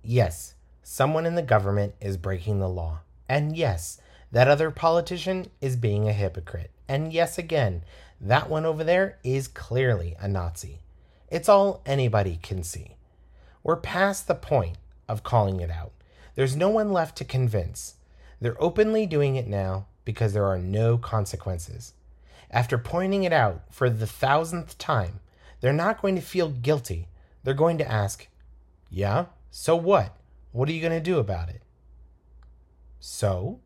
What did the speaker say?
Yes, someone in the government is breaking the law. And yes, that other politician is being a hypocrite. And yes, again, that one over there is clearly a Nazi. It's all anybody can see. We're past the point of calling it out. There's no one left to convince. They're openly doing it now because there are no consequences. After pointing it out for the 1000th time, they're not going to feel guilty. They're going to ask, yeah, so what? What are you going to do about it? So?